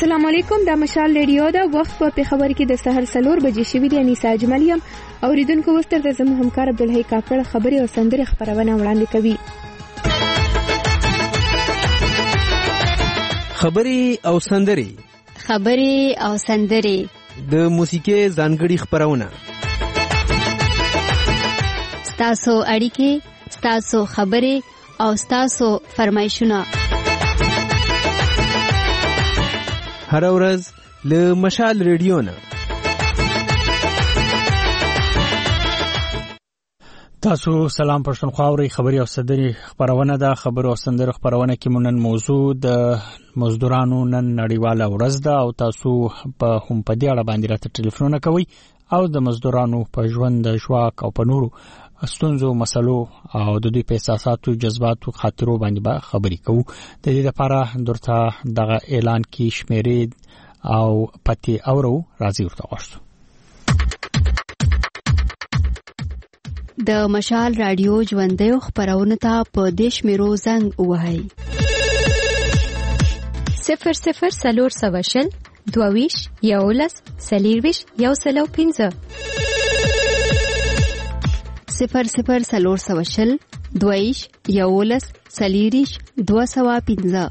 السلام علیکم، د مشال ریډیو دا وخت په خبر کې د سحر 4 بجې شوې دي. انیسا اجملیم اوریدونکو وستر د زموږ همکار عبدالحی کاکړ خبري او سندري خبرونه وړاندې کوي. خبري او سندري د موسیقي ځانګړي خبرونه، ستاسو اړیکې، ستاسو خبرې او ستاسو فرمایشونه هر ورځ له مشال ریډیو نه. تاسو سلام پښتونخوا اورئ. خبري او سندري خبرونه ده. خبرو او سندرو خبرونه کې مونږ موضوع د مزدورانو نن نړیواله ورځ ده او تاسو په هم په دې اړه باندې راته ټلیفونونه کوي او د مزدورانو په ژوند، ژواک او په نورو ستونزو، مسلو او د دوی په احساساتو، جذباتو، خاطرو باندې خبرې کوو. د دې لپاره درته دغه اعلان کې شمیرې او پتی اورو راځي ورته غوښتو. د مشال رادیو ژوندۍ خبرونه ته په دیش میرو زنګ وهاي 00 22 یولس سلیرویش یو سلو 15 00 22 یولس سلیریش 215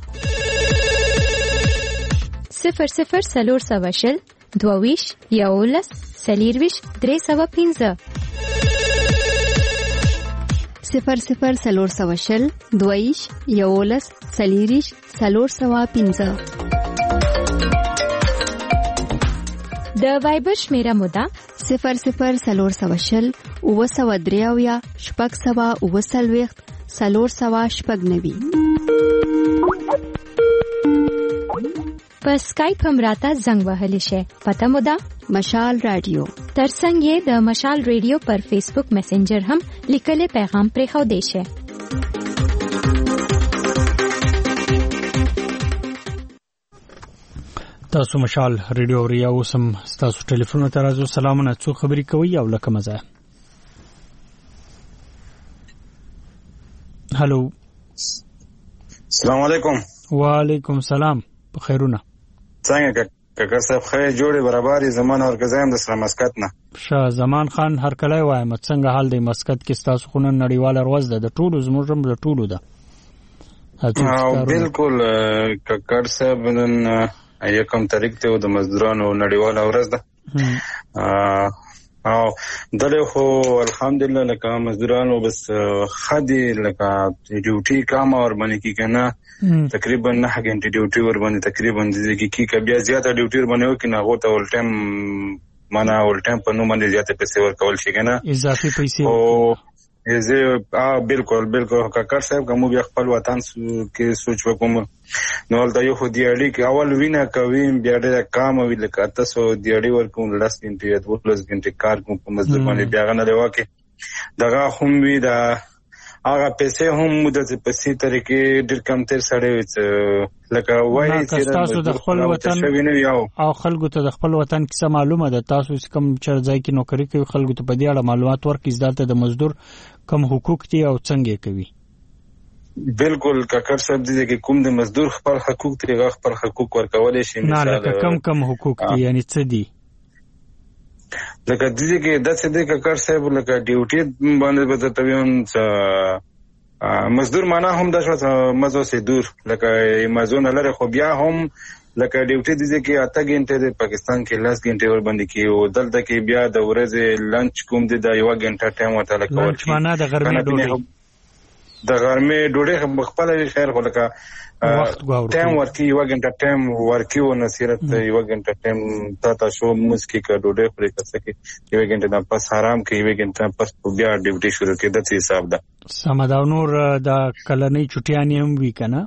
00 22 یولس سلیرویش 315 00 22 یولس سلیریش 315 د وایبر شمیره مودا 00 اوسودریاویا شپږ سوا اوسلويخت سلور سوا شپږ نوي. په اسکایپ هم راته زنګ وهلی شي. پته مودا مشال رادیو. ترڅنګ د مشال رادیو پر فیسبوک میسنجر هم لیکلي پیغام پرې خو دی شي. تاسو مشال رادیو وریا اوسم تاسو ټلیفون ته راځو. سلامونه، څو خبرې کوي او لکه مزه. هلو، السلام علیکم. وعلیکم السلام. بخیرونه. څنګه کاکړ صاحب؟ خیر جوړې برابرې زمان اور کزایم د سره مسکت نه. شاه زمان خان هر کله وایم څنګه حال دی مسکت کې؟ تاسو خو نن نړیواله ورځ ده، د ټولو زموږ هم د ټولو ده. بالکل کاکړ صاحب نن یکم تاریخ ته د مزدورانو نړیواله ورځ ده. او دله خو الحمدلله لکه مزدورانو بس خدي لکه ډیوټي کام اور باندې کی کنه تقریبا 9 غنټه ډیوټي ور باندې تقریبا د کی بیا زیاته ډیوټي ور باندې وکي نه غوته ول ټایم معنا ول ټایم په نو باندې زیاته پیسې ور کول شي کنه اضافي پیسې. او زه بالکل کاکړ صاحب کوم بیا خپل وطن کې سوچ وکوم نو دا یو خو دیاړي کې اول وینا کوي بیا ډېر کام وی لکه تاسو دیاړي ورکوم لس غنټه یا 12 غنټه کار کوم په مزدور باندې بیا غنه دی واکه دغه هم وی دا هغه پیسې هم مدته په سي طریقې ډېر کم تر سړی لکه وایي چې تاسو د خپل وطن او خلکو ته د خپل وطن کیسه معلومه ده. تاسو کوم چرځای کې نوکری کوي خلکو ته په دې اړه معلومات ورکړئ ځکه د مزدور کم حقوق دي او څنګه کوي. بالکل کاکړ صاحب دې کې کوم د مزدور خپل حقوق ته خپل حقوق ورکول شي. مثال کم حقوق دي یعنی څه دي؟ لکه دې کې د څه دې کاکړ صاحب لکه ډیوټي باندې بتویم مزدور معنا هم د شو مزو سي دور لکه مزون لره خو بیا هم لکه ډیوټي دې کې 8 غنټه د پاکستان کې 10 غنټه ور باندې کې او دلته کې بیا د ورځې لنچ کوم د 1 غنټه ټایم وته لکه لنچ معنا د غرمې ډوډۍ خپل خیر خو لکه ټایم ورکی 1 غنټه ټایم ورکی و نصیرت 1 غنټه ټایم تا شو مسکی کا ډوډۍ پرې کسه کې 1 غنټه د پس آرام کې 1 غنټه پس بیا ډیوټي شروع کې د څه حساب ده. سمدا نور د کلنۍ چټیانې هم وی کنه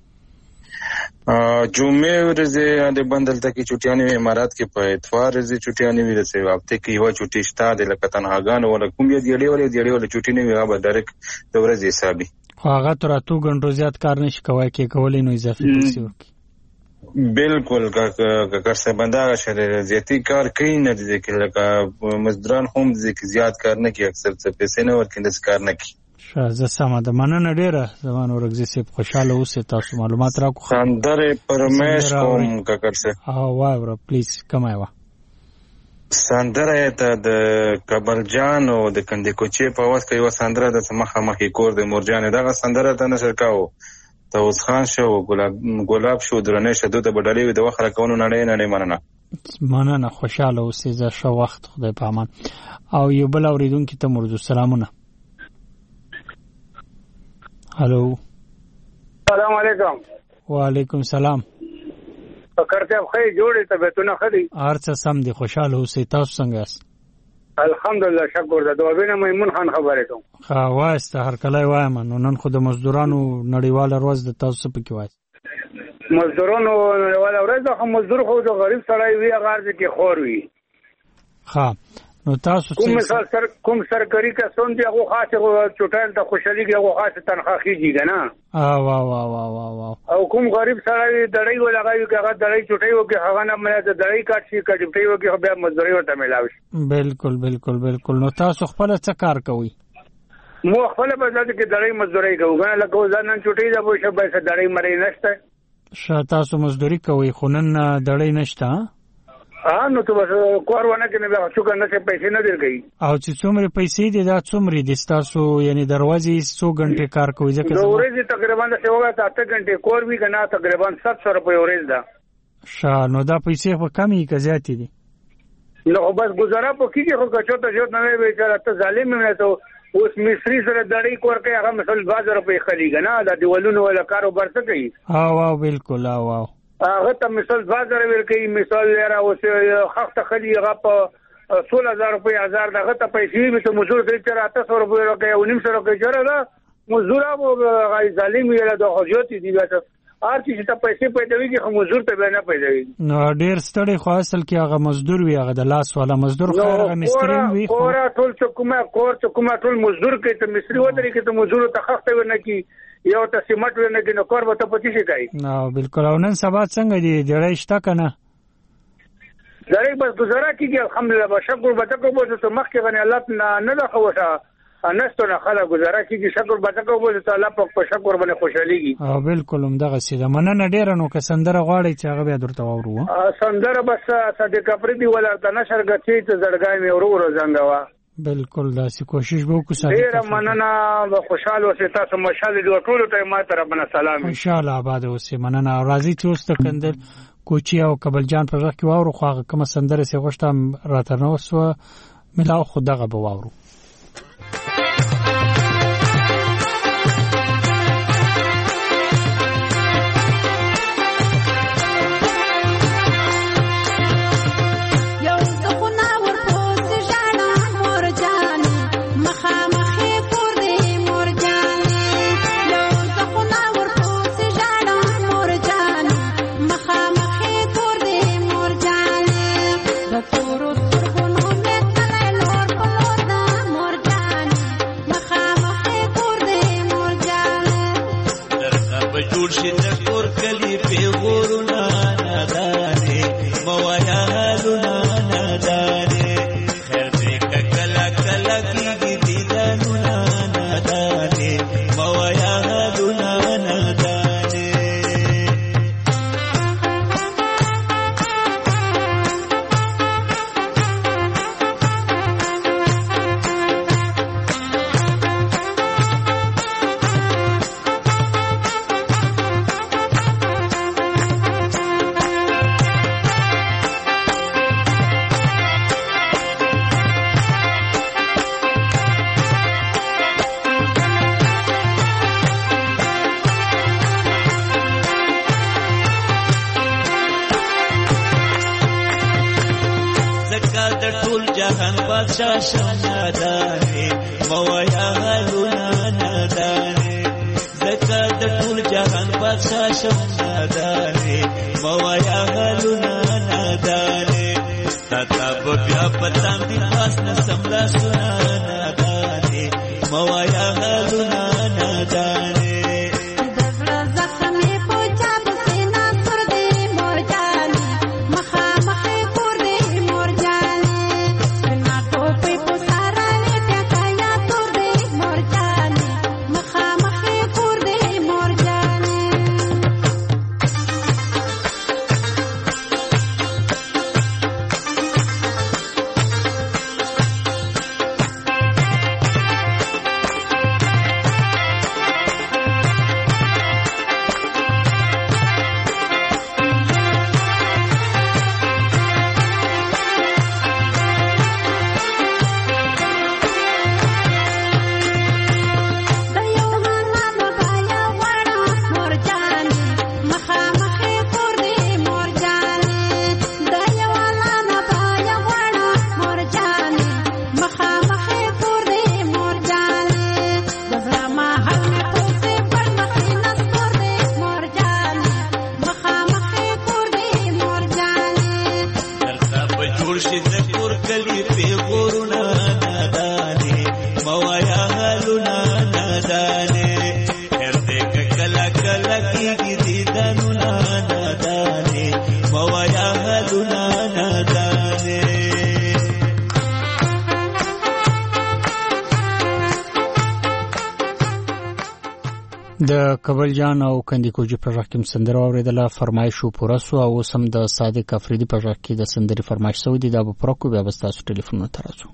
جمعه ورځې د بندل ته کې چټیانې امارات کې په اتوار ورځې چټیانې وی رسې هفته کې یو چټی شته د لکه تنهاګان ولا کوم دیړې ولا چټی نه وی هغه ډایرک د ورځې حسابي هغه تر 2 غنټو زیات کار نشي کوي کې کولې نو اضافي پیسې ورکړي. بالکل کاکړ صاحب دا شری زیاتی کار کوي نه دي کې لکه مزدوران هم ځکه زیات کار نه کوي اکثر څه پیسې نه ورکړي د کار نه کوي. زه سمه ده مننه ډیره زمان ورګزي سي خوشاله اوسه تاسو معلومات راکو سندره پرمیش کوم کاکر سه وای ور پلیز کمای وا سندره ته د کبل جان او د کندې کوچې په واس کې یو سندره د مخه مخې کور د مورجان دغه سندره ته نشر کاو توس خان شو ګلاب شو درنه شدو د بدلې د وخره کونو نړۍ مننه خوشاله اوسې زه شو وخت خدای په امان او یو بل اوریدونکو ته مرجو سلامونه الو السلام علیکم وعلیکم سلام فکرته خې جوړې طبيعتونه خدي ارڅ سم دي خوشاله اوسې تاسو څنګه یاست الحمدلله شکر ده دوبینه میمون خان خبرې کوم ها واسته هر کله وایم نن خو د مزدورانو نړیواله ورځ د تاسو په کې وای مزدورانو نړیواله ورځ د مزدور خو د غریب سړی وی غارځ کې خور وی ها نو تاسو کوم سرکاري کسان دی هغه خاصه چټل د خوشحالي کې هغه خاصه تنخواه کیږي نه وا او کوم غریب سړی دړی ولګایو کې هغه دړی چټي وو کې هغه نه مې د دړی کاټ شي کډپټي وو کې بیا مزدوري ورته ملاوي بالکل نو تاسو خپل څه کار کوئ مو خپل په ځای کې دړی مزدوري کوو غواړم لکه ځانن چټي دا به شبه دړی مری نشته شاته تاسو مزدوري کوئ خو نن دړی نشته نو ته کور ونه کې نه بیا څوک نه پیسې نه درګي او چې څومره پیسې دي دا څومره دي تاسو یعنی دروازې 100 غنټه کار کوي ځکه نو ورځې تقریبا 8 غنټه کور وی کنه تقریبا 700 روپے ورځ ده نو دا پیسې په کمی کې زیاتې دي نو بس گزاره په کې خو کچو ته نه وي بیچاره ته ظالم نه ته اوس مصری سره دړی کور کوي هغه مثلا 2000 روپے خلی کنه دا دیولونو ولا کاروبار څه کوي بالکل هغه ته مثال 2000 ورکړي مثال لرا اوس خخت خلی هغه په 16000 روپے 1000 دغه ته پیسې به ته مزدور دی چې 800 روپے ورکړي او 900 روپے جوړه مزدور او غي ظالم یې له خوځوتی دی بس ارچې چې ته پیسې پیدا ویږي مزدور ته نه پیدا ویږي نو ډیر ستړي خو اصل کې هغه مزدور وي هغه د لاس والا مزدور خو هغه مستری وي خو ټول څوک ټول مزدور کې ته مستری ودرې کې ته مزدور ته خخت ورنه کې یو ته سیمټ ورنه کې نو کور به ته پچی شي کوي نو بالکل او نن سبا څنګه دی ډېرې شته کنه ډېرې بس گزاره کیږي الحمدلله بشکر به تاسو په څه مخ کې غني الله نه دا خوښه انستو نه خلا گزاره کیږي شکر به تاسو په څه الله په شکر باندې خوشاليږي بالکل همدغه سیده مننه ډېر نو که سندره غواړي چې هغه بیا درته وورو سندره بس صدقه پردي ولا د نشر غچې ته زړګای مې ورو زنګوا بالکل داسې کوشش به وکړو ډېر مننه خوشاله اوسئ تاسو مشاله دی ټول ته ما طرفنا سلام ان شاء الله آباد اوسئ مننه راځي چې اوس کندل کوچی او کبل جان پر وخت کې واورو خو هغه کوم سندره سي غوښتم راته نو وسو ملاو خدغه به واورو د کبل جان او کندیکوجي په ژغ کې سندره اوریدله فرمایش پوره سو او سم د صادق افریدي په ژغ کې د سندري فرمایش سو دي د پروکو بیا بستاسو ټلیفون ته راځو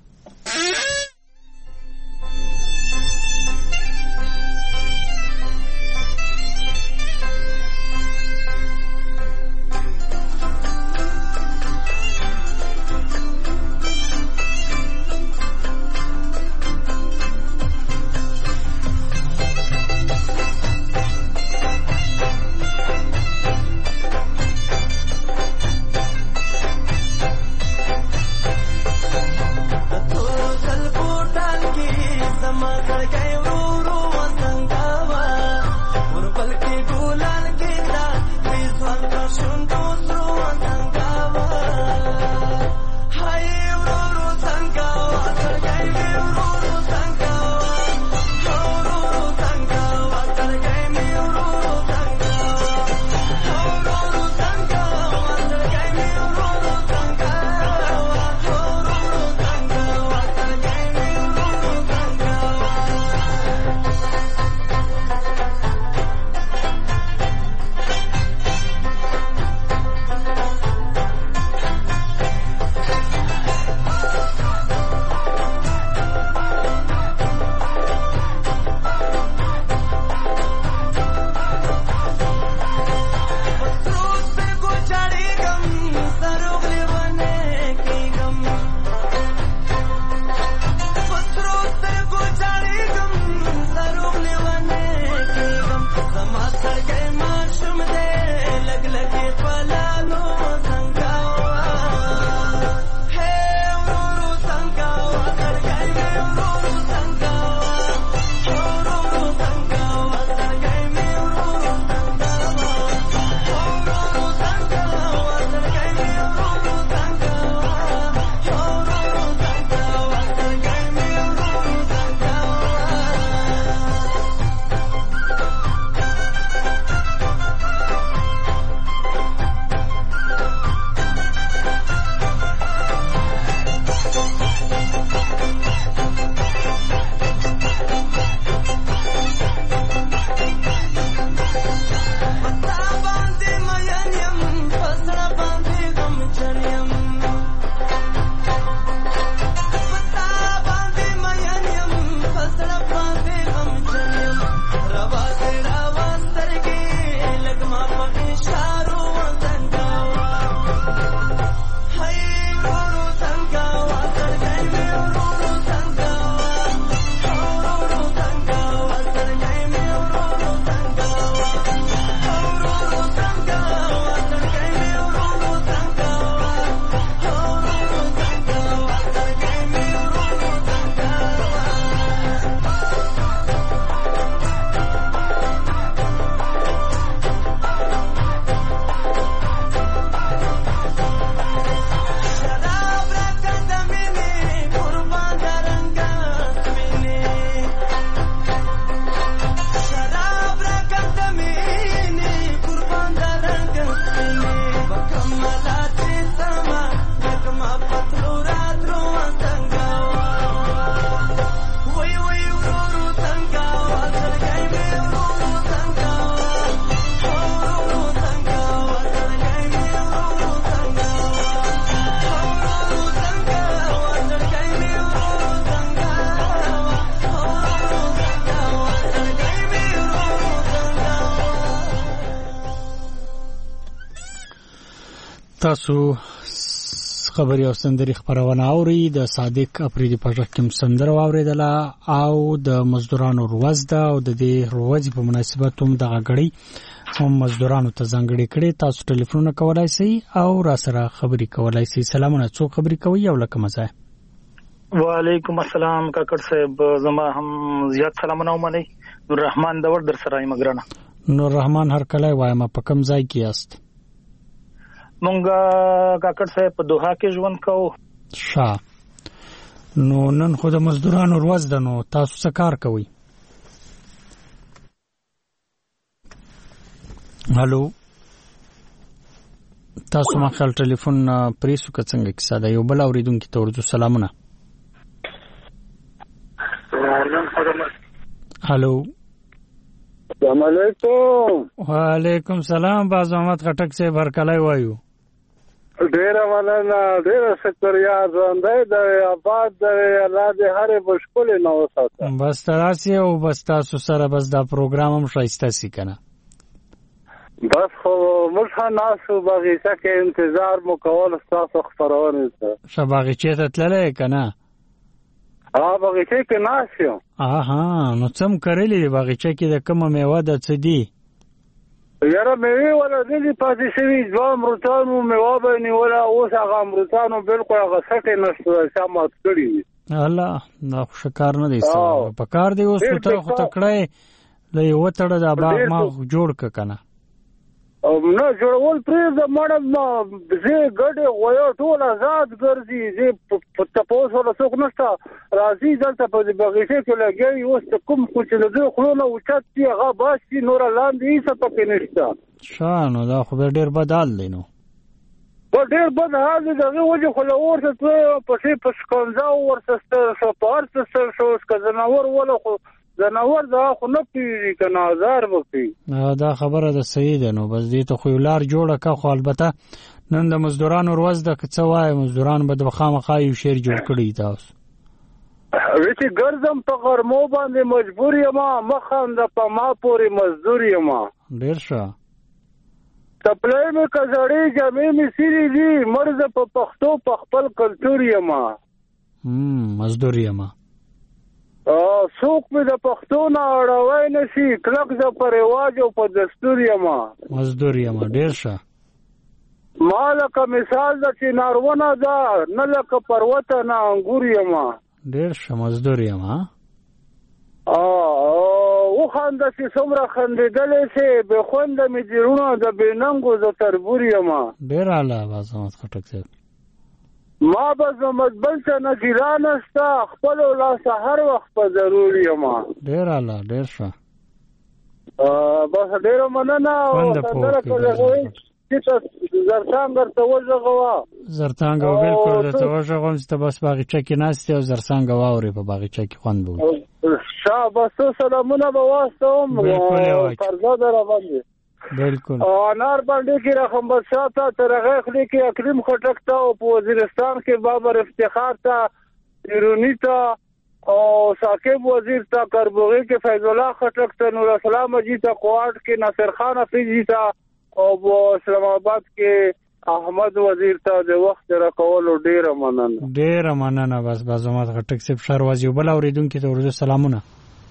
تاسو خبري او سندري خبرونه اوري د صادق افریدي په ژغ کې سندره اوریدله او د مزدورانو ورځ ده او د دې ورځ په مناسبت هم د غړي هم مزدورانو ته ځانګړي کړي تاسو ټلیفون کولای شئ او را سره خبري کولای شئ سلامونه څو خبري کوي او لکه مزه وعلیکم السلام کاکړ صاحب زما هم زیات سلامونه ومنئ نور رحمان دور در سره مګرانه نور رحمان هر کله وایم په کوم ځای کې یاست مونږه کاکړ صاحب په دوحه کې ژوند کوو نو نن خو د مزدورانو ورځ ده نو تاسو څه کار کوئ هالو تاسو ما خپل ټلیفون پریسو که څنګه کیسه ده یو بل اوریدونکو ته ورته سلامونه هالو السلام علیکم. وعلیکم سلام. باز محمد خټک سے برکلای وایو. ډیره مننه. ډیره شکریا. ژوندی د آباد د الله دې هرې مشکل نه وساته. بس تاسو او بس تاسو سره بس دا پروګرام هم شایسته سي کنه. بس خو موږ ناسو باغچه کې انتظار مو کول تاسو خبرونه ته. شباغچه ته تللې کنه؟ باغچه کې ناسو. نو څم کړلې باغچه کې د کومه میوه د څه دی؟ یاره میوه ولا دې پاتې شوی ځو امرتانو میوه به نیوله. اوس هغه امرتانو بالکل هغه سټه نشته سمات کړی. الله نو شکار نه دی سره په کار دی. اوس ته خو تکړه لې وټړه د باغ ما جوړ ک کنه. نه جوړول پرې د مړم زه ګډه غویا ټول آزاد ګرځي. زه په تاسو ولا څوک نشته راځي دلته په بغیشه کې لګي. اوس کوم خو چې د خلونو اوچت دی هغه باسي نور لاندې هیڅ پکې نشته. شانو دا خو ډېر بدال دی. نو په ډېر بد حال دی دغه وجه خو له ورته په شي په شکنځا ورسسته شو په ارسسته شو ځناور ولا خو ځناور دا خو نه پیږي کنه هزار وکي. دا خبره ده صحیح ده. نو بس دې ته خو لار جوړه کا. خو البته نن د مزدورانو ورځ ده. که څه وایي مزدوران به د خامخا یو شعر جوړ کړي. تاسو چې ګرځم په غرمو باندې مجبور یم مخاند په ما پورې مزدور یم. ډېر ښه. تپلې مې کزړې جامې مې سری دي مرزه په پښتو په خپل کلچر یم. مزدور یم. څوک مې د پښتو نه اړوي نشي کلک زه په رواج او په دستور یم. مزدور یم. ډېر ښه. ما لکه مثال د چنارونه ده نه لکه پروته نه انګور یم. ډېر ښه. مزدور یم. وخانده چې څومره خندېدلی شي بې خونده مې جیرونه د بېننګو زه تربور یم. ډېر اعلی باز محمد خټک صاحب. ما به زمت بل څه نه ګیلا نشته خپل لاسه هر وخت په ضرور یم. ډېر اعلی. ډېر ښه. بس ډېره مننه. سندره کوي چې زرڅانګ ته وژغوا. زرڅانګ بالکل درته وژغوم چې ته بس باغچه کې ناست او زرڅانګ واوري په باغچه کې خوند به شابه. سلامونه به واستوم. قرضه در باندې بالکل. انار باندې کې رقم بشاته تر هغه خلی کې اکریم خټک ته او په وزیرستان کې بابر افتخار ته ایرونی ته او ثاقب وزیر ته کربوغي کې فیض الله خټک ته نور اسلام مجی ته کوارټ کې ناصر خان افریدی ته او اسلام آباد کې احمد وزیر ته د وخت راکول. ډیره مننه. ډیره مننه. بس محمد خټک صاحب شروازي بل اوریدونکو ته ورته سلامونه.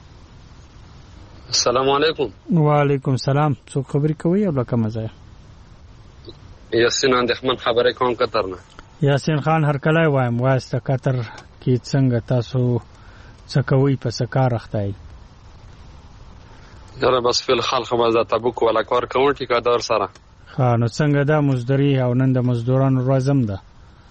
السلام علیکم. وعلیکم سلام. څوک خبرې کوي او لکه مزه؟ یاسین اندخمن خبرې کوم قطر نه. یاسین خان هر کله وایم واسطه قطر کې څنګه تاسو څه کوي په سکار اختای؟ یاره بس فل خلق مزه تبوک ولا کار کوم ټیکادار سره. نو څنګه دا مزدوري او نن د مزدورانو ورځم ده؟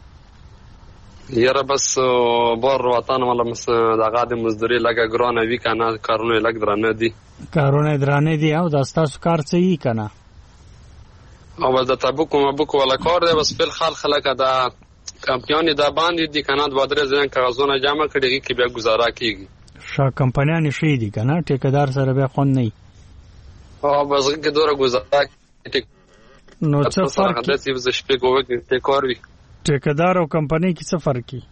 یاره بس بار وطن ولا دغه د مزدوري لګه ګرانه وی کنه کارونه لګ درانه دي. کارونه درانه دي او د تاسو کار څه یې کنه؟ او بس د تبوک مبوک ولا کار دی. بس فل خلق لکه دا کمپیانی دا باندې دي کنه. د بدر ځین کاغذونه جمع کړي کې بیا گزاره کیږي. شا کمپنیان شي دي کنه ټیکدار سره بیا خون نه. او بس کې دوره گزاره نو څه فرق دی؟ د شپې کوه کې کار وی ټیکدار او کمپنی کې څه فرق کی؟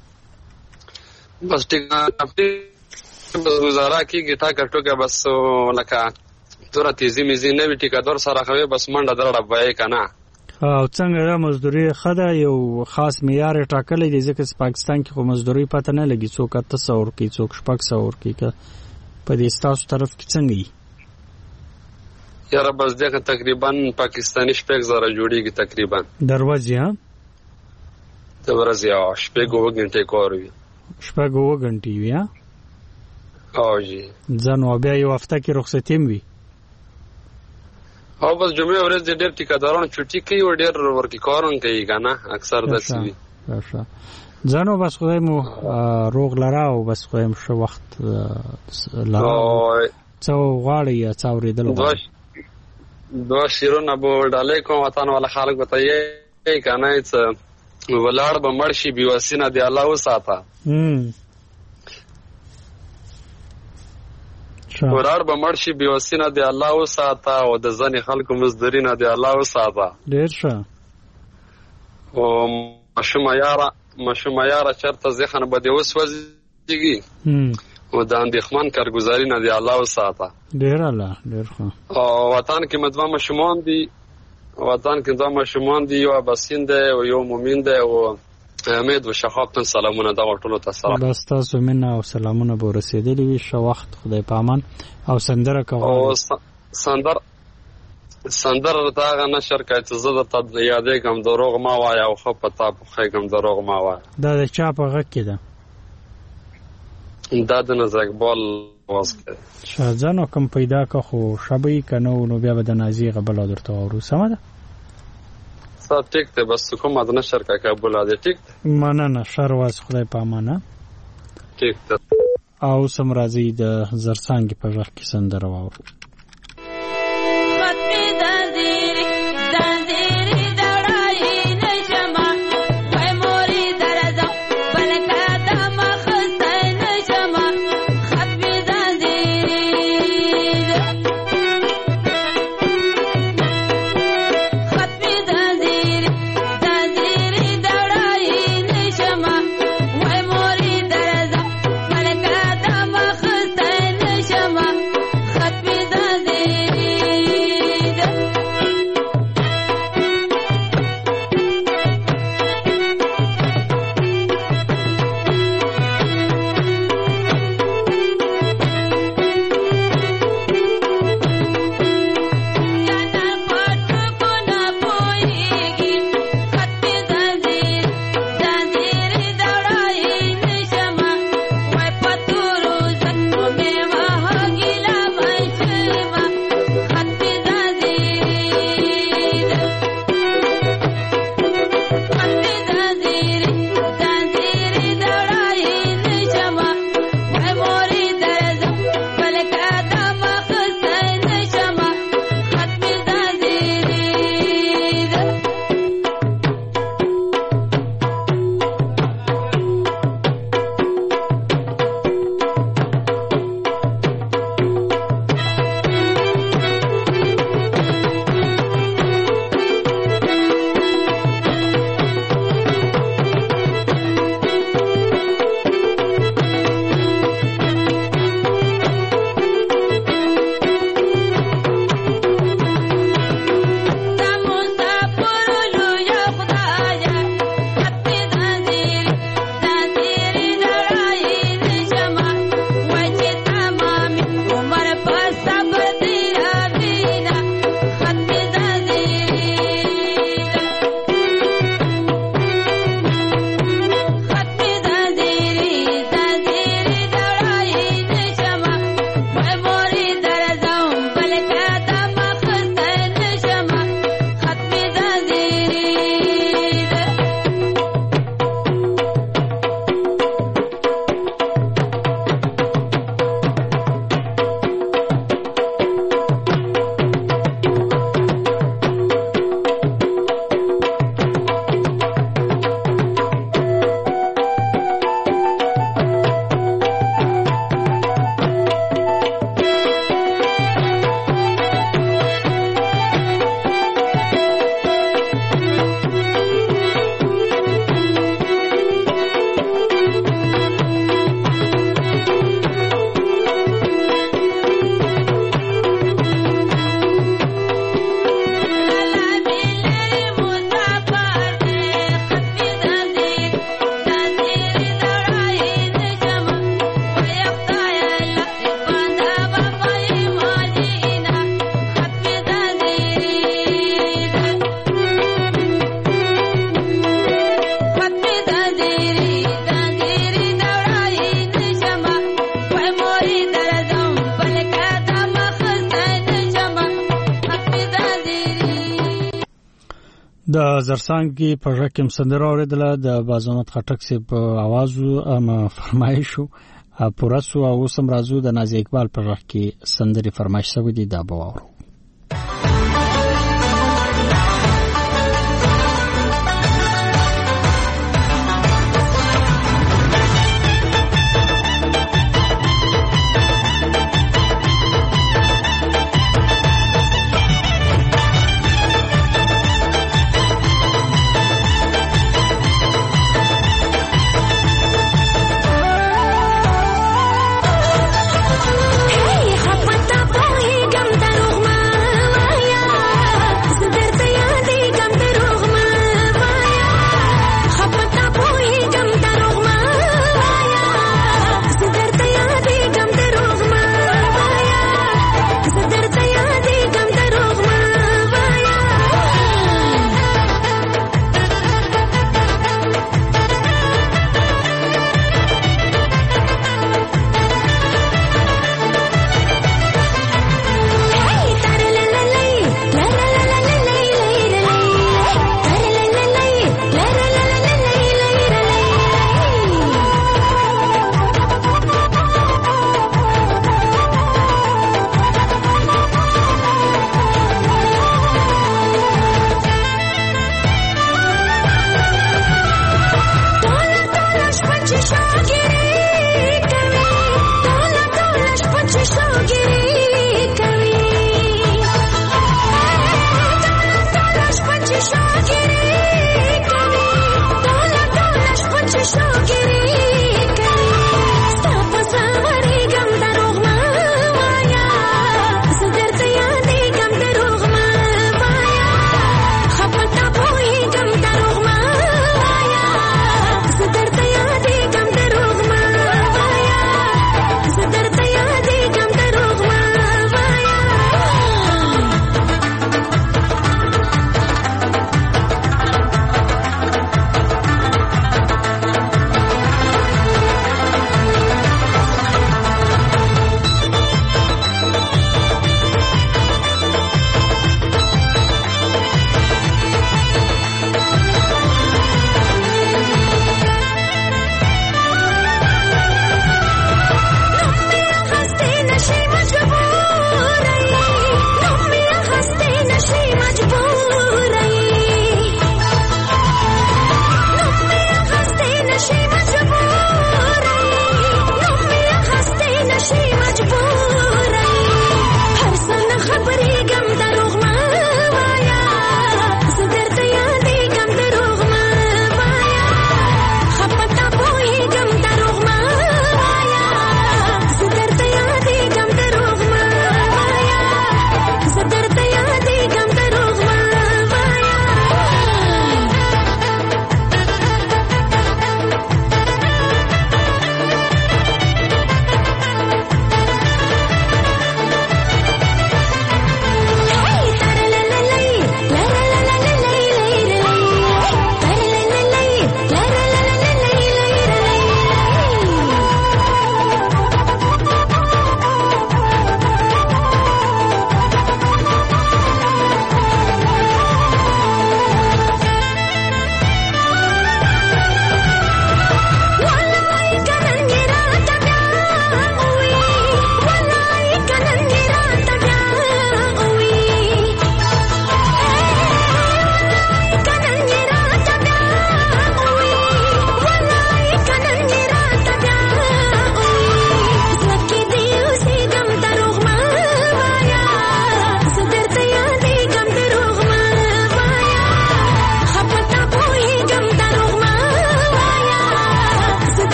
بس بس گزاره کیږي تا کټو کې بس لکه دوره تیزی میزی نه وی ټیکدار سره خوي بس منډه درړه وای کنه. او څنګه د مزدوري خدا یو خاص معیار ټاکلې دي ځکه پاکستان کې خو مزدوري پته نه لګي څوک 300 کې څوک 600 کې په دې تاسو طرف کې څنګه یې؟ یاره بس دغه تقریبا پاکستانی شپږ زره جوړیږي تقریبا دروازه. ها د ورځې او شپږ غنټې کار وي. شپږ غنټې وي. ها او جی ځنو بیا یو هفته کې رخصتیم وي. او بس جمعه ورځ د ډېر ټیکادارانو چټي کوي او ډېر ورکی کارون کوي کنه اکثر داسې وي. ځنو بس خو مو روغ لرا او بس خو هم شو وخت لرا څو غاړي یا څاورېدل غواړي. دو شیرونه به ډالې کوم وطن والا خلک وته یې کنه څه ولاړ به مرشي بیوسینه دی الله وساته. ورار به مرشي بيوسینه دی الله وساته او د ځنې خلکو مزدورینه دی الله وساته. ډیر ښه. او مشومه یاره چرته ذهن به دې وسوځيږي او د اندېښمن کارګزارینه دی الله وساته. ډیر الله ډیر ښه. او وطن کې مدوا مشومان دي یو اباسین دی او یو مومین دی او امید و شخابتن سلامونه دا ټولو ته سلام. بس تاسو مینه او سلامونه به رسیدلی وي. ښه وخت خدای پامان او سندره کوه. او سندره دا غا نشر کوي چې زه د یادېږم دروغ ما وایه او ښه په تا پوهېږم دروغ ما وایه. دا د چا په غږ کې ده؟ دا د نازي اقبال اواز کې ده. ښه ځه نو کوم پیدا که خو ښه به یي که نه نو بیا به د نازي غبله درته واورو. سمه ده؟ ټیک دی بس کوم د نشر کا کابل دی. ټیک دی مننه. ښه رواز خدای پامانه. ټیک دی. او سم راځي د زرڅانګې په غږ کې سندره واورو. د زرڅانګې په ژبه کې سندره اوریدله د بازونت خټک سی په आवाज او فرمایشو پورسو او سم رازو د نازي اقبال په ژبه کې سندري فرمایش شوی دی دا باور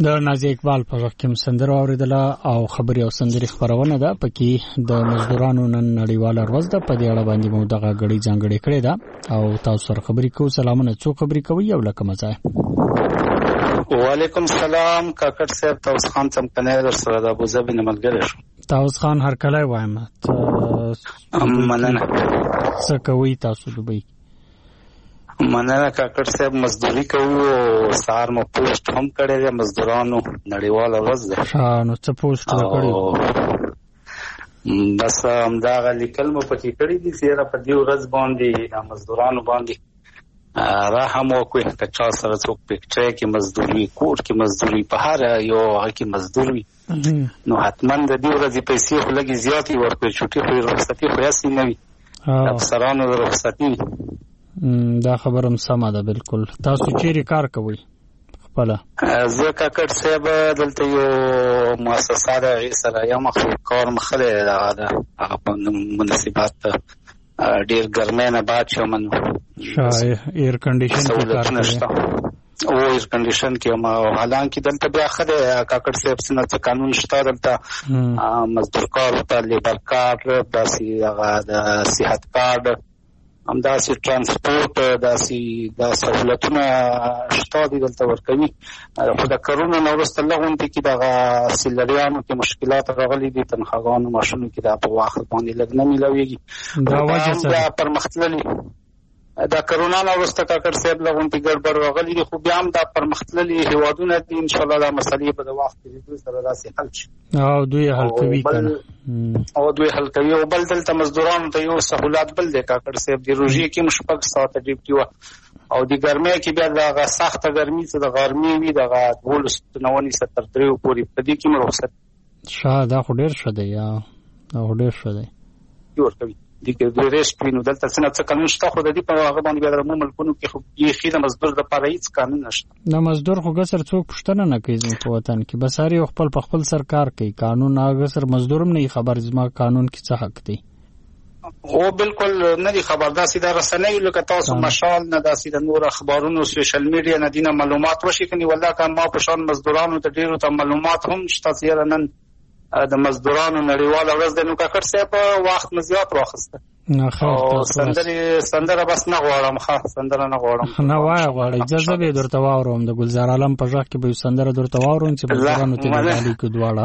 د نازي اقبال په وخت کې سندره اوریدله او خبري او سندري خبرونه ده پکې د مزدورانو نن نړیواله ورځ ده په دې اړه باندې مو دغه غړي ځانګړي کړې ده او تاسو سره خبري کوو. سلامونه، څو خبري کوي او لکه مزه. وعلیکم السلام کاکړ صاحب، تاسو خان څم کنه در سره د ابو ظبي نه ملګری شو. تاسو خان هر کله وایم مننه. څه کوي تاسو دوبۍ؟ مننه کاکړ صاحب، مزدوري کوو او سار مو پوسټ هم کړی دی، مزدورانو نړیواله ورځ ده. نو څه پوسټ کړی؟ بس همدغه لیکل مو پکې کړی دي چې را په دې ورځ باندې د مزدورانو باندې رحم وکړي. که چا سره څوک پکچری کې مزدوري، کور کې مزدوري، په هر یو هغه کې مزدوري، نو حتما د دې ورځې پیسې خو لږې زیاتې ورکړي. چوټي خو رخصتي خو یاسې نه وي، د افسرانو د رخصتي وي. دا خبر هم سمه ده. بالکل. تاسو چیرې کار کوئ خپله؟ زه کاکړ صاحب دلته یو مؤسسه ده، هغې سره یم، کار مخلی ده، هغه په مناسبات ډېر ګرمۍ نه بعد شم، نو ایر کنډیشن کې کار کوي او ایر کنډیشن کې هم. حالانکه دلته بیا ښه دی کاکړ صاحب، څه قانون شته دلته، مزدور کار ورته لیبر کارډ، داسې هغه د صحت کارډ، همداسې ټرانسپورټ، داسې دا سهولتونه شته دي دلته ورکوي. خو د کرونا نه وروسته لغونتې کې دغه سیلریانو کې مشکلات راغلي دي، تنخواګانو ماشونو کې دا په وخت باندې لږ نه میلاویږي. دا پرمختللي دا کرونا نه وروسته کاکړ صاحب لغونتې ګډوډ راغلي دي، خو بیا هم دا پرمختللي هیوادونه دي، انشاءالله دا مسلې به د وخت تېرېدو سره داسې حل شي او دوی حل کوي کنه. او بل دلته مزدورانو ته یو سهولت بل دی کاکړ صاحب، د روژې کې هم 6 ساعته ډیوټي وه، او د ګرمۍ کې بیا دغه سخته ګرمي چې د غرمې وي دغه 12:09 تر 3 پورې، په دې کې هم رخصت. دا خو ډېر ښه دی، دا خو ډېر ښه دی ورکوي. دې کې د ریسټ وینو دلته څه قانون شته، خو د دې په هغه باندې بیا د عمومي ملکونو کې خو بیخي د مزدور لپاره هیڅ قانون نشته. د مزدور خو ګسر څوک پوښتنه نه کوي زموږ په وطن کې، بس هر یو خپل په خپل سر کار کوي. قانون هغه سر مزدور هم نه خبر زما قانون کې څه حق دی. او بالکل نه دي خبر. داسې د رسنیو لکه تاسو مشال نه، داسې د نور اخبارونو سوشل میډیا نه دینه معلومات وشي کني. والله که ما په شان مزدورانو ته ډیرو ته معلومات هم شته چې نن د مزدورانو نړیواله ورځ ده، نو کاکړ صاحب وخت مې زیات واخیسته. او سندره بس نه غواړم، سندره نه غواړم. نه وای غواړم، اجازه به درته واورم. د ګلزار عالم په ځخ کې به سندره درته واورم چې مزدورانو ته دالي کو دواړه.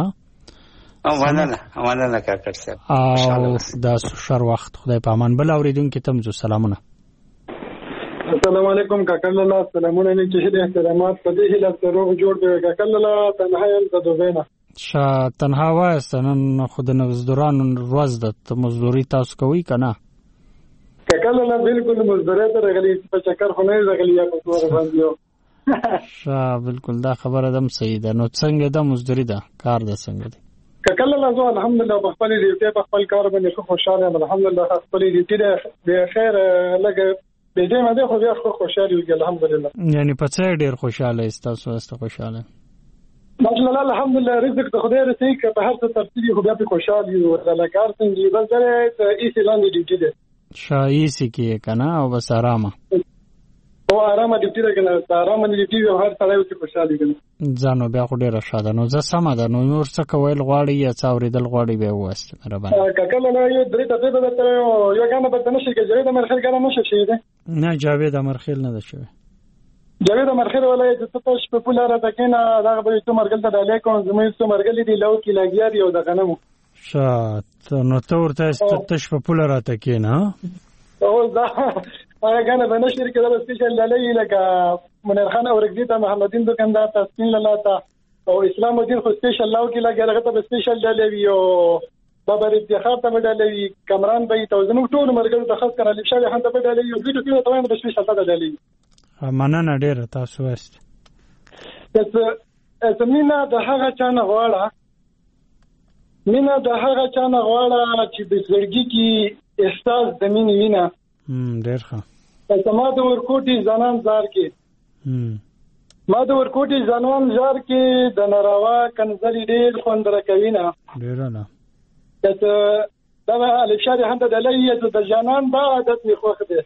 مننه کاکړ صاحب. او دا شر وخت خدای په امان. بل اوریدونکو ته مزو سلامونه. السلام علیکم کاکړ لاله، سلامونه نه چې احترامات په دې هله روغ جوړ به کاکړ لاله. تنها یم د دوبینه تنها وایستنن خود مزدورانو ورځ ده، ته مزدوري تاسو کوي کنه؟ کاکړ لاله بالکل مزدوري ته راغلي، په چکر خو نه راغلي یا په تور باندې یو. بالکل دا خبره دم صحیح ده. نو څنګه ده مزدوري ده کار ده څنګه دی؟ کاکړ لاله زه الحمدلله په خپل ډیوټي په خپل کار باندې خوشاله یم الحمدلله. خپل ډیوټي به خیر لګ به دې مده خو بیا خوشاله یم الحمدلله. یعنی په څه ډیر خوشاله استاسو واست خوشاله؟ ماشاءالله الحمدلله، رزق ته خدای رسي که په هر څه ترتیب خو بیا په خوشاله یو. د کار څنګه بل ځای ته ایسي لاندې ډیوټي ده شایسي کې کنه، او بس آرامه او آرامه ډیوټي ده کنه، آرامه ډیوټي او هر سړی ته خوشاله کنه. ځانو بیا خو ډیره شاده. نو زه سم ده. نو نور څه کول غواړي یا څا اوریدل غواړي به واسطه مهرباني. کاکړ لاله یو درې ته به یو غانه به نشي کې جوړه مرخل ګره نشي شي ده. نه جاوید مرخل نه ده شوی. جاوید مرخل ولای چې تاسو په پولاره تکینه دا به تو مرګل ته ډالې کوم زموږ څو مرګل دي لو کې لاګیار یو د غنمو شات. نو ته ورته تاسو په پولاره تکینه او دا هغه غنه به نشر کې دا سپیشل ډالې لکه منیر خان او رګدی ته محمدین دکاندار تسکین لاله او اسلام الدین خو سپیشل لو کې لاګیار هغه ته سپیشل ډالې ویو بابر افتخار ته ډالې کمران به توزنو ټول مرګل ته خاص کړه لښه هم ته ډالې یو ویډیو کې ته به سپیشل ته ډالې. مننه ډیره تاسو واست. مینا د هغه چا نه غواړه چې د زړګي کې احساس د مینې وینه ډیر ښه. ما د ورکوټي ځانان زار کې د ناروا کنځلې ډیر خوند راکوي نه ډیر نه. دا الفشار هم د دلایل د جانان دا عادت می خوښ دی.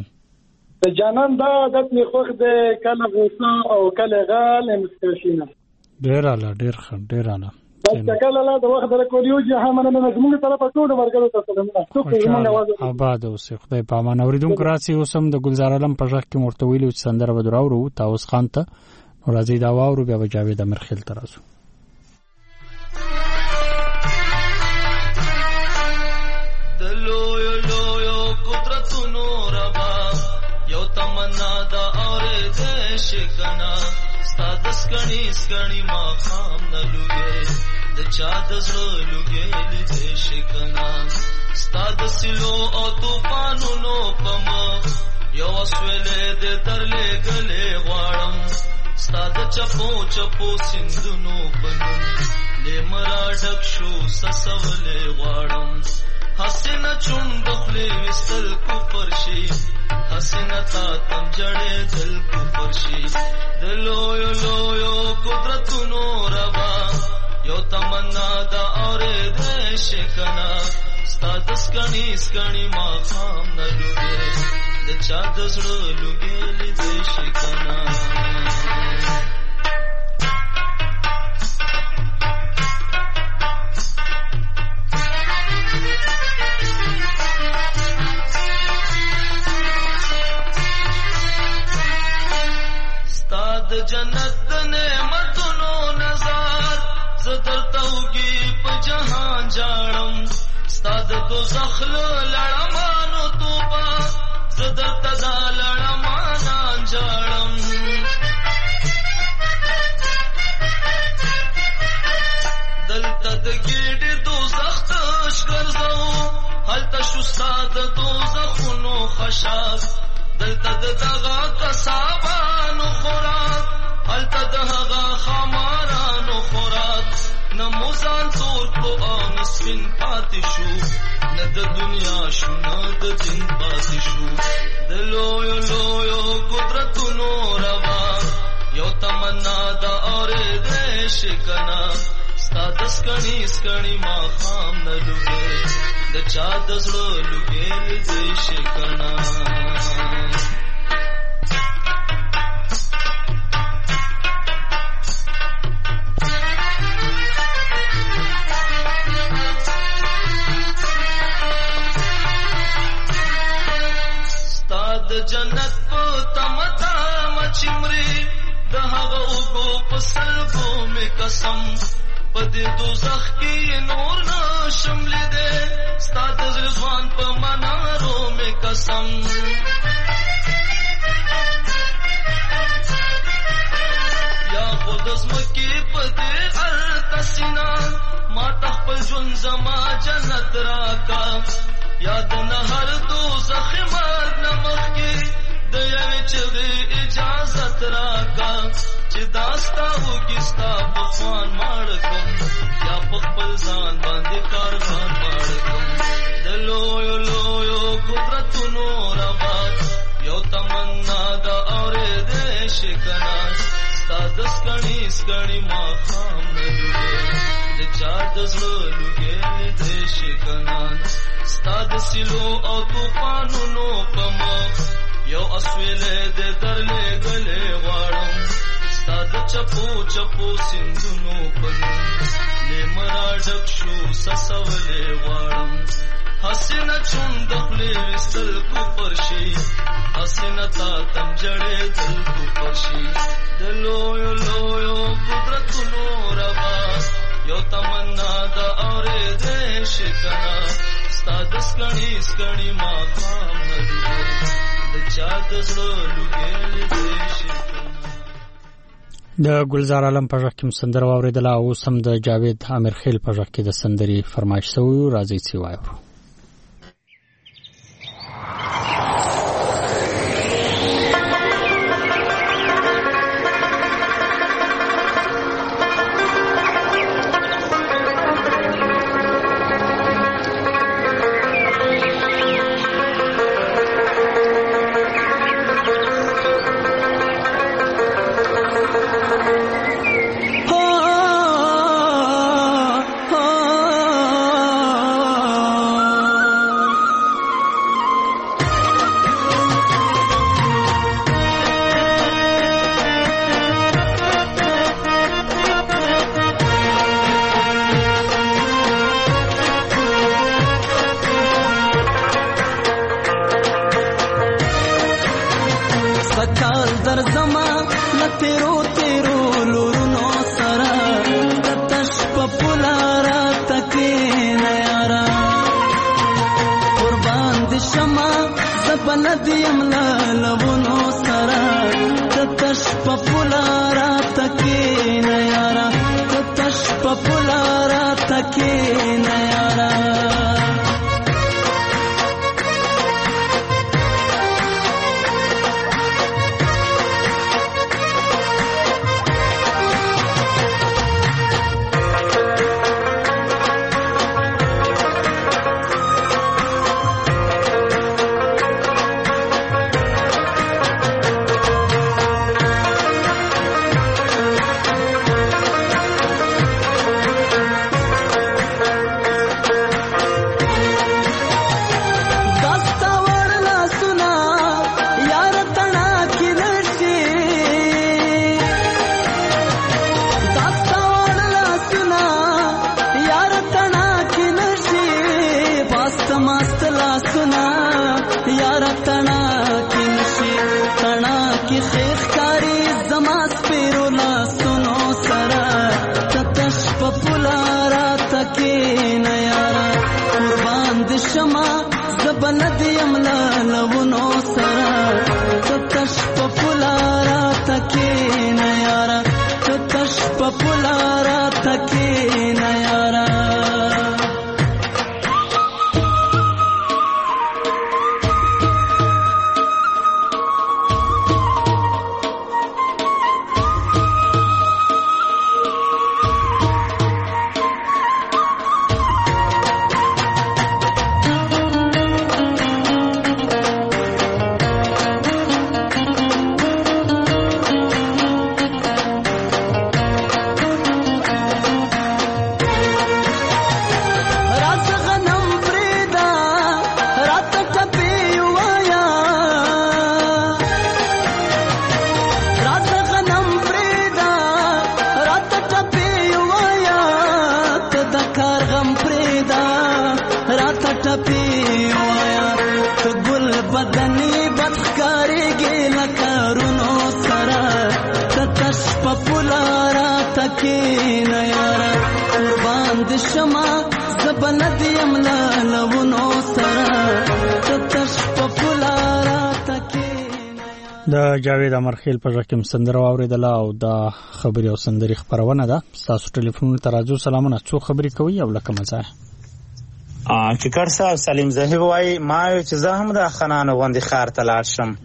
د جانان دا عادت می خوښ دی، کله غوسه او کله غال مستشینه. ډیر اعلی کله لا د وخت در کولیو چې هم نه زموږ طرفه ټول ورګلو تاسو دمنه څوک زموږ आवाज آباد اوسه خدای په امان اوریدونکو راسي اوسم د گلزار عالم په ځخ کې مرتویل او سندره بدراورو تاوس خان ته راځي دا واورو بیا جاوید امرخیل ترازو دلو قدرتونو ربا یو تمنا دا اورې دې شکنا ستاد سکڼي ما خام نه لوګي د چا د زړه لوګي دې شکنا ستاد سلو او طوفانونو پم یو سویلې دې درلې غلې غواړم ستاد چپو سندونو بنو لمرا ډک شو سسولې غواړم حسن چوند خپل وستل کو پرشي حسن تا تم جړې دل کو پرشي دلو قدرتونو روا یو تمنا دا اورې دې شکنا ستاد سکڼي ما خام نه لوګي د چا د زړه لوګي دې شکنا جنت نعمتونو نظر زدر توگی په جهان جاړم ستاد دوزخ لړمانو توبه زدر تدا لړمان جاړم دلته د ګډ دوزخ تش ګرځو هلته شو ستاد دوزخونو خشاک دلته دغه کسابانو خوراک هلته دغه خمارانو خوراک نموزان تور کو او سپین پاتې شو نه د دنیا شو نه د دین پاتې شو د لویو قدرتونو روا یو تمنا دا اورې دې شکنا ستاد سکڼي ما خام نه لوګي د چا د زړه لوګي دې شکنا جنت په تمتا مچمري د هغه وګو په سلګو می قسم په دې دوزخ کې نور نه شمل دې ستاد رضوان په منارو می قسم یا خود زمکه په دې ارتسینا ما تخپل جون زما جنت راکا یاد نه هر دوزخ مرګ نه مخکي د یوې چغې اجازت راکا چې داستا وګستا په خوان ماړ کوم یا په خپل ځان باندې کاروان ماړ کوم د لویو قدرتونو روا یو تمنا دا اورې دې شکنا ستاد سکڼي ما خام نه لوګي د چا د زړه لوګي دې شکنا ستاد سلو او طوفانونو پم یو اسویلې دې درلې غلې غواړم ستاد چپو سندونو پنو لمرا ډک شو سسولې غواړم حسن چوند خپل وستل کو پرشي حسن تا تم جړې دل کو پرشي دلو قدرتونو روا یو تمنا دا اورې دې شکنا ستاد سکڼي ما خام نه لوګي د چا د زړه لوګي دې شکنا د گلزار عالم په ځخ کې سندره واوریدله او سم د جاوید امرخیل په ځخ کې د سندري فرمایش شوی راځي سی وایو کال در زما لتیرو تیرو لورونو سرا تتش پپولارا تکین یارا قربان دی شما زبلد یملا لونو سرا تتش پپولارا تکین یارا تتش پپولارا تکین یارا د جاوید امرخیل په ځکه سندره اوریدله او د خبري او سندري خبرونه ده. تاسو ټلیفون ته راځو. سلامونه، څو خبري کوي او لکه مزه کیکر صاحب سلیم زهیب وای ما چې زه هم د خنانو غوندي خار ته لاړ شم.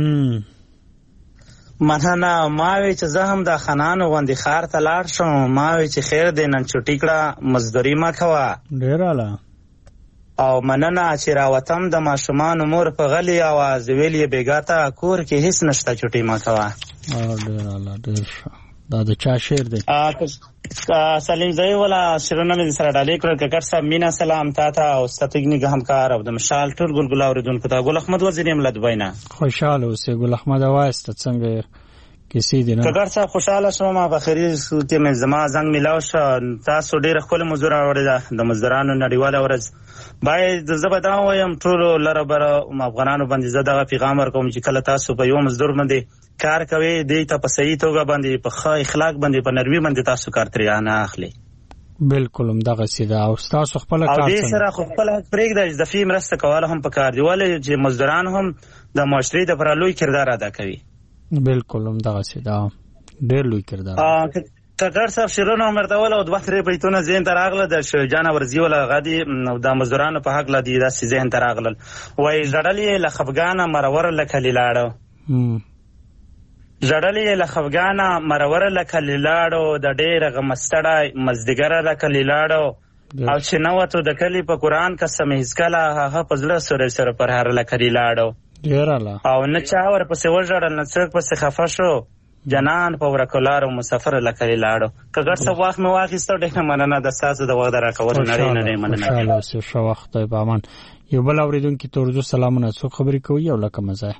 مننه. ما وی چې زه هم د خنانو غوندي خار ته لاړ شم. ما وی چې خیر دې نن چټی کړه مزدوري ما کوه. ډیر اعلی. او مننه چې راوتم د ماشومان مور په غلي आवाज ویلې بیګاته کور کې هیڅ نشته چټي ما کوه. ډیر اعلی. ډیر دا د چا شعر دی؟ سلیم زئی ولا شرونه مې سره ډالې کړل. ککر صاحب مینا سلام تا ته او ستګنی همکار او د مشال ټول ګلګل اوریدونکو ته ګل احمد وزیر یم لدوینا. خوشاله اوسې ګل احمد وایست څنګه کیسې دي نه؟ ککر صاحب خوشاله شوم. ما بخیری صورت مې زما زنګ ملاو شو. تاسو ډیر خپل مزور اوریدا د مزدورانو نړیواله ورځ باید زبدا وایم ټول لره بره افغانانو باندې زده پیغام ورکوم چې کله تاسو په یو مزدور باندې کار کوي دی ته په صحیح توګه باندې په ښه اخلاق باندې په نرمي باندې تاسو کار ترې نه اخلي. بالکل هم دغه سیده او تاسو خپل کار او دې سره خپل حق پرېږدئ د فی مرسته کول هم پکار دی ولې چې مزدوران هم د معاشرې د پر لوی کردار ادا کوي. بالکل هم دغه سیده ډېر لوی کردار. ککر صاحب شیرونه عمر ول او 2-3 بیتونه ذهن ته راغله د شجاع ورزی ولا غادي د مزدورانو په حق لدی د ذهن ته راغله. وای ژړلې لخفګانه مرور لکلیلاړو ژړلې لخفګانه مرور لکلیلاړو د ډېر غمستړه مزدګره لکلیلاړو او چې نو ته د کلی په قران قسم هیڅکله هغه په زړه سره سره پر هر لکلیلاړو او نه چا ور پسې وژړل نه څوک پسې خفه شو جنان په ورکولار او مسافر لکلی لاړو. کګر څه وخت مې واخیستو ډېر مننه د تاسو د وخت راکول نه مننه. انشاءالله څه وخت به امان. یو بل اوریدونکو ته ورځو سلامونه. څو خبرې کوي او لکه مزه.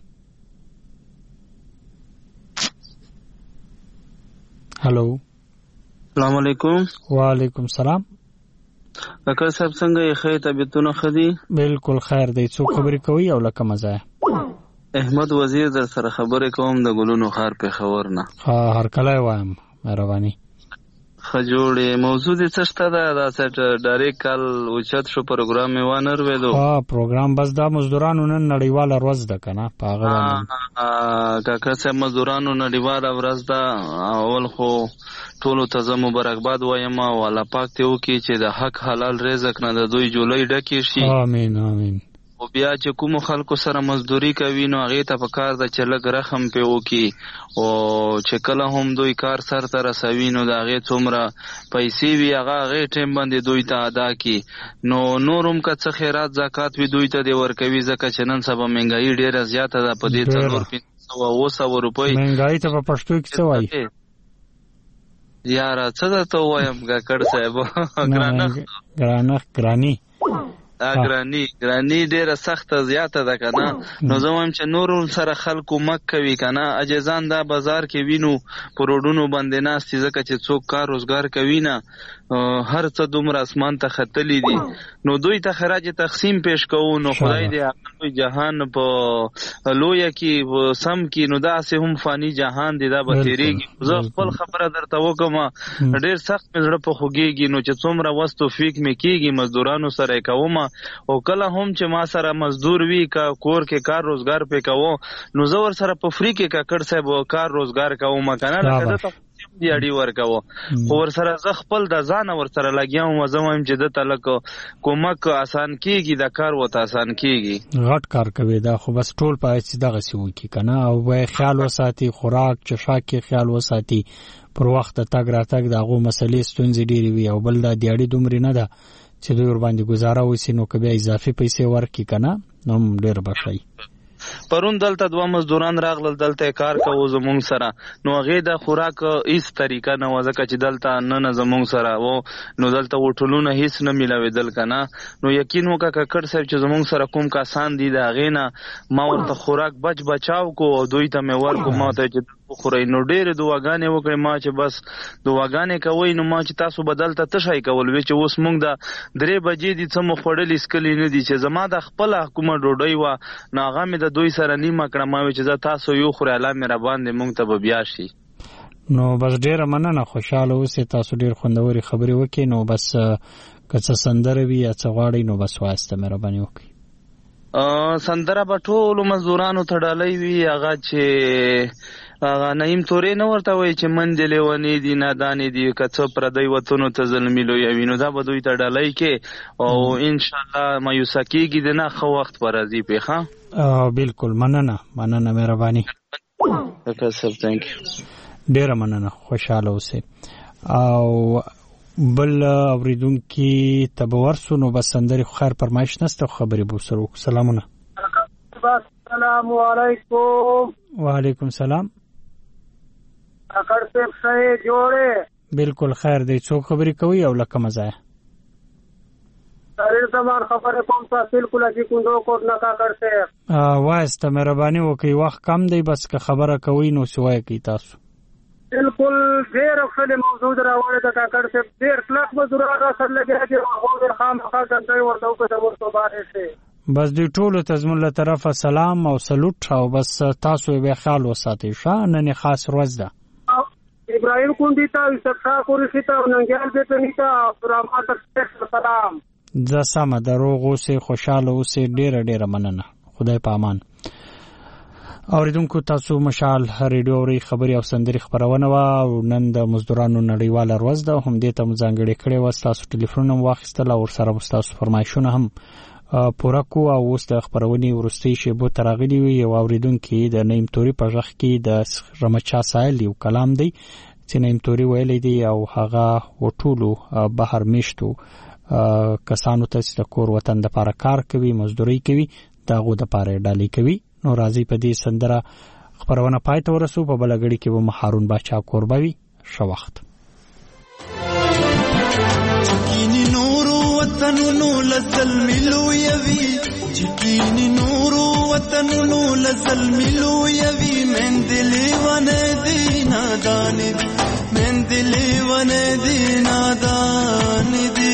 هالو السلام علیکم. وعلیکم السلام. کاکا صاحب څنګه یې؟ خیر طبیعتونه ښه دي؟ بالکل خیر دی. څو خبرې کوي او لکه مزه. احمد وزیر در سره خبرې کوم د ګلونو خار پېښور نه. هر کله وایم مهرباني. خجوړې موضوع دې څه شته ده؟ دا ډایرکټ کال اوچت شو پروګرام یې وانه ورېدو. پروګرام بس دا مزدورانو نن نړیواله ورځ ده که نه په هغه کاکا صاحب مزدورانو نړیواله ورځ ده. اول خو ټولو ته زه مبارکباد وایم او الله پاک دې وکړي چې د حق حلال رزق نه د دوی جولۍ ډکې شي. آمین آمین. او بیا چې کومو خلکو سره مزدوري کوي نو هغې ته پکار ده چې لږ رحم پې وکړي او چې کله هم دوی کار سر ته رسوي نو د هغې څومره پیسې وي هغه هغې ټایم باندې دوی ته ادا کړي. نو نور هم که څه خیرات زکات وي دوی ته دې ورکوي ځکه چې نن سبا مهنګایي ډېره زیاته ده په دې 400-500 روپۍ. مهنګایي ته په پښتو کې څه وایي یاره؟ څه درته ووایم کاکړ صاحب؟ ګراني ګراني ډیره سخته زیاته ده که نه. نو زه وایم چې نور سره خلکو مک کوي که نه. عجزان دا بازار کې وینو په روډونو باندې ناستي ځکه چې څوک کار روزګار کوي نه هر څه دومره اسمان ته ختلی دي نو دوی ته خراج تقسیم پیش کوو. نو خدای دې هغه جهان په لویه کې سم کې نو داسې هم فانی جهان دی دا به تېرېږي. زه خپل خبره درته وکړم ډېر سخت مې زړه په خوږېږي نو چې څومره وس توفیق مې کېږي مزدورانو سره یې کوم او کله هم چې ما سره مزدور وي که کور کې کار روزګار پې کوو نو زه ور سره په فری کې کاکړ صاحب کار روزګار کوم که نه لکه دته دیاړي ورکوه خو ور سره زه خپل د ځانه ور سره لګیا وم. زه وایم چې دته لږ کومک اسان کېږي د کار ورته اسان کېږي. غټ کار کوي دا خو بس ټول باید چې دغسې وکړي که نه او باید خیال وساتي خوراک چښاک کې خیال وساتي پر وخت د تګ راتګ د هغو مسلې ستونزې ډېرې وي او بل دا دیاړي دومرې نه ده چې دوی ورباندې ګزاره وسي نو که بیا اضافي پیسې ورکړي که نه نو هم ډېر به ښایي. پرون دلته 2 مزدوران راغلل دلته کار کوو زمونږ سره نو هغې د خوراک هیڅ طریقه نه وه ځکه چې دلته نه زمونږ سره و نو دلته هوټلونه هیڅ نه میلاوېدل که نه. نو یقین وکړه کاکړ صاحب چې زمونږ سره کوم کسان دي د هغې نه ما ورته خوراک بچاو کو او دوی ته مې ورکو ما ته چې وخورئ نو ډېرې دعاګانې وکړې ما چې بس دعاګانې کوئ نو ما چې تاسو به دلته تشی کول وی چې اوس موږ د 3 بجې دي څه مو خوړلي څکلي نه دي چې زما د خپله کومه ډوډۍ وه نو هغه مې د دوی سره نیمه کړه ما وی چې زه تاسو یو خورئ الله مې راباندې موږ ته به بیا شي. نو بس ډېره مننه خوشحاله اوسئ تاسو ډېر خوندورې خبرې وکړئ نو بس که څه سندره وي یا څه غواړئ نو بس وایسته مهرباني وکړئ. سندره به ټولو مزدورانو ته ډالۍ وي هغه چې هغه نعیم تورې نه ورته وایي چې منډې لیونې دي نادانې دي که څه پردی وطنو ته ظلمي لویوي نو دا به دوی ته ډالۍ کې او انشاءالله مایوسه کېږي د نه ښه وخت به راځي پې ښه. بلکل مننه مهرباني ډېره مننه خوشحاله اوسئ. او بل اورېدونکي ته به ورسو نو بس سندرې خو خیر فرمایش نسته خو خبرې به ورسره وکړو. سلامونه. السلام علیکم. وعلیکم سلام. کاکړ صاحب ښه جوړې؟ بلکل خیر دی. څوک خبرې کوي او له کومه ځایه؟ ډېر زمان خبرې کوم تحصیل کوله چې کوندو کوټ نه کاکړ صاحب. وایسته مهرباني وکړئ وخت کم دی بس که خبره کوئ نو سوایه کوي تاسو. بالکل ډېره ښکلې موضوع راوړې ده کاکړ صاحب. ډېر کلک مزدوران را سره لګیا دي هغو ډېر خامخا ګنډۍ ورته وکړه زموږ په بارې شي. بس دوی ټولو ته زموږ له طرفه سلام او سلوټ او بس تاسو بیا خیال وساتئ ښه. نن یې خاص ورځ ده. ابراهیم کونډي ته یوسف شاه قریشي ته او ننګیال بیتني ته عبدالرحمان ته سلام. زه سمه ده روغ اوسئ خوشحاله اوسئ ډېره مننه. خدای په امان. اوریدونکو تاسو مشال ریډیو اوري خبري او سندري خبرونه وا او نن د مزدورانو نړیواله ورځ ده هم دې ته مځانګړي کړي و تاسو ټلیفون هم واخیستل او سره تاسو فرمایشونه هم پوره کو او اوس د خبرونې ورستي شیبو ترغلي وي او اوریدونکو د نیم توري په ځخ کې د رمچا سایل یو کلام دی چې نیم توري ویلې دی او هغه وټولو بهر میشتو کسانو ته چې د کور وطن د لپاره کار کوي مزدوري کوي داغه د لپاره ډالۍ کوي. نو راځي په دې سندره خبرونه پای ته ورسو په بلګړی کې و محارون باچا قربوي شو وخت. چکینی نورو وطنونو لظلم لویوي چکینی نورو وطنونو لظلم لویوي من دلی ونه دی نادان دی من دلی ونه دی نادان دی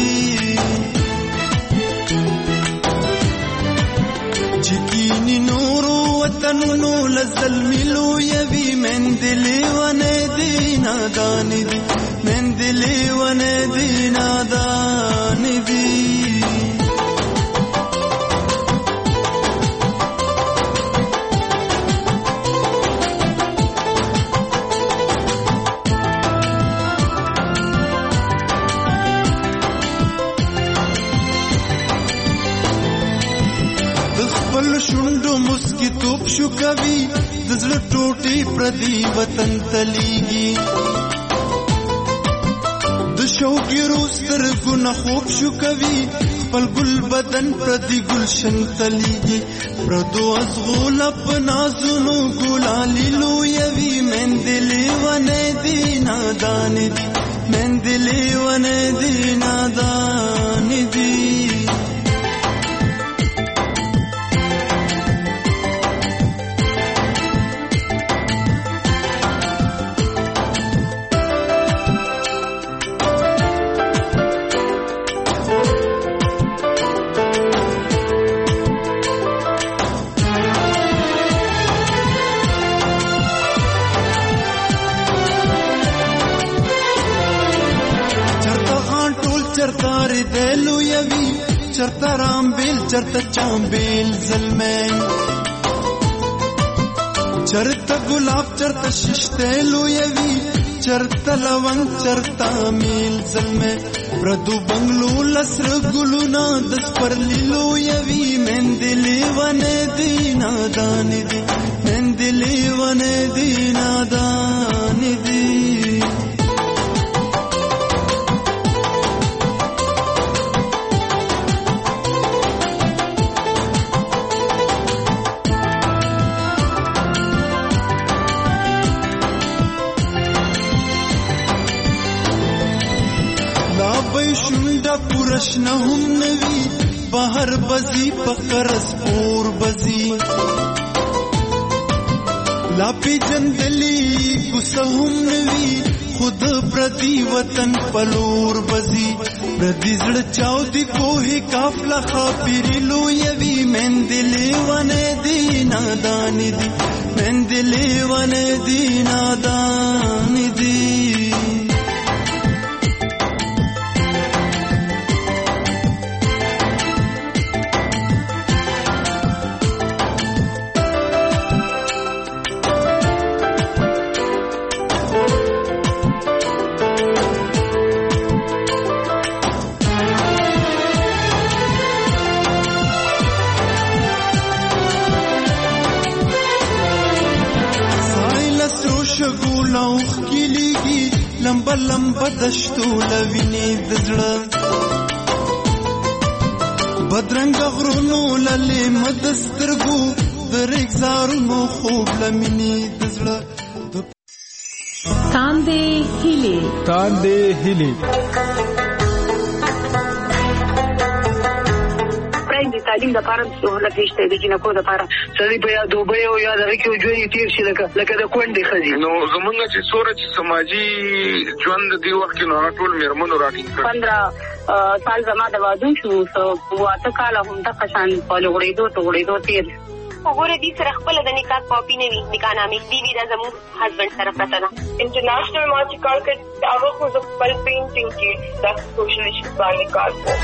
چکینی نورو وطنونو لزلمیلو یوی مندلی ونه دی نادانی دی مندلی ونه دی نادانی دی شوندو مسکی توپ شو کوي د زړه ټوټي پردي وطن تليږي د شوقي روستر ګنا خوب شو کوي خپل ګل بدن پردي گلشن تليږي پردو ازغول اپنا زونو ګلالي لو يوي مندلي ونه دي نادان دي مندلي ونه دي نادان دي چرتا رامبیل چرتا چامبیل زلمین چرتا گلاب چرتا ششتیلو یوی چرتا لونگ چرتا میل زلمین پردو بنگلو لسر گلونا دس پر لیلو یوی مندلی ونه دی نادانی دی مندلی ونه دی نادانی دی پورشنه هم نوی بهر بزی پقرس پور بزی لاپی جندلی گسه هم نوی خود پردی وطن پلور بزی پردی زړه چاو دی کوه کافلا خاپیری لو یوی مندلی ونه دی نادانی دی مندلی ونه دی نادانی دی لمبا لمبا دشتو لوینی دزړه بدرنګ غرونو للی مدسترګو درېک زارونو خوب لمینی دزړه تاندې هلي تعلیم د پاره سہولت نشته د جنکو د پاره سړي په یاد دوبه او یاد راکې ژوند تیر شي لکه د کونډې خزي نو زمونږ چې سورج سماجی ژوند دی وخت نو ټول میرمنو راټینګ 15 سال زما د وادو شو واته کال هم د قشان په لغړېدو تیر وګوره دې سره خپل د نکاح کاپی نه وي نکاح نامې دی دا زموږ هسبند سره پته ده انټرنیشنل مارچ کال کې هغه خو خپل پینټینګ کې د سوشلیست باندې کار کوي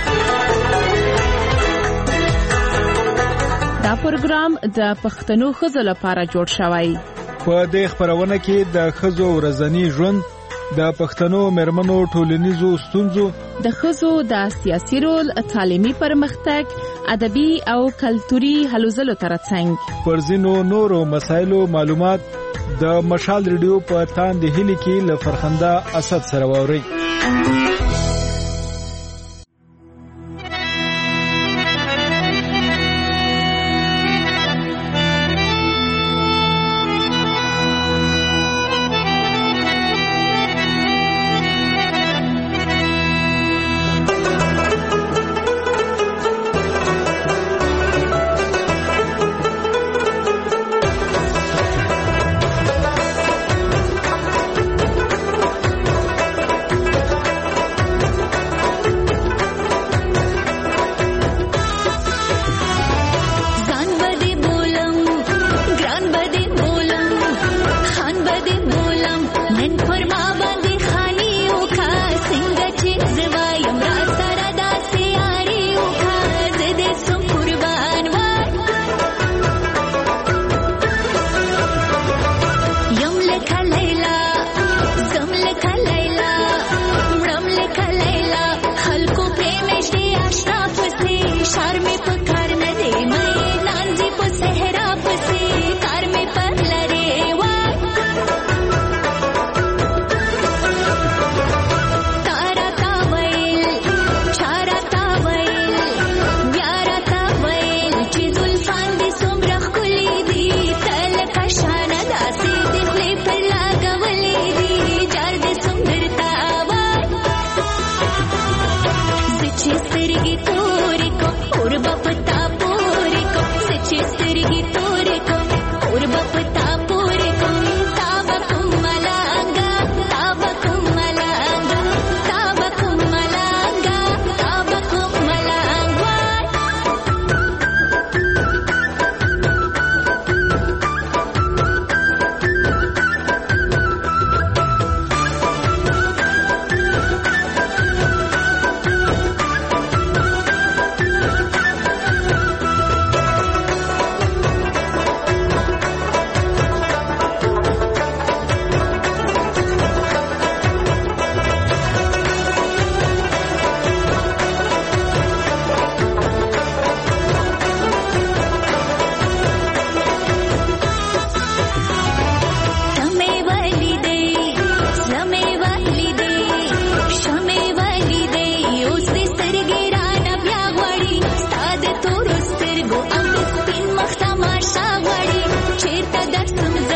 دا پروګرام د پښتنو ښځو لپاره جوړ شوی. په دې خبرونه کې د ښځو ورځنی ژوند، د پښتنو مېرمنو ټولنیزو ستونزو، د ښځو د سیاسي رول، تعلیمي پرمختګ، ادبي او کلتوري هلو ځلو ترڅنګ پر ځینو نورو مسایلو معلومات د مشال ریډیو په تاندې هلي کې له فرخنده اسد سره واوري. Some